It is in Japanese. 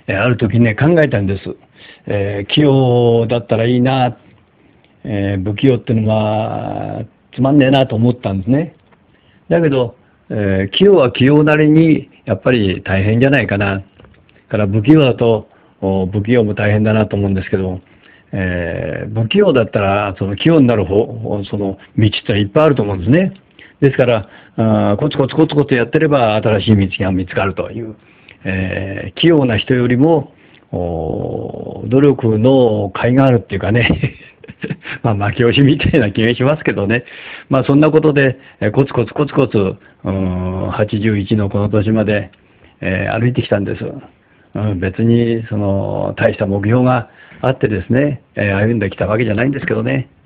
ある時ね、考えたんです。器用だったらいいな、不器用っていうのはつまんねえなと思ったんですね。だけど、器用は器用なりにやっぱり大変じゃないかな。から不器用だと不器用も大変だなと思うんですけど、不器用だったらその器用になるその道っていっぱいあると思うんですね。ですから、コツコツコツコツやってれば新しい道が見つかるという、器用な人よりも努力の甲斐があるっていうかねまあ負け惜しみたいな気がしますけどね。まあそんなことでコツコツコツコツ81のこの年まで、歩いてきたんです。別にその大した目標があってですね、歩んできたわけじゃないんですけどね。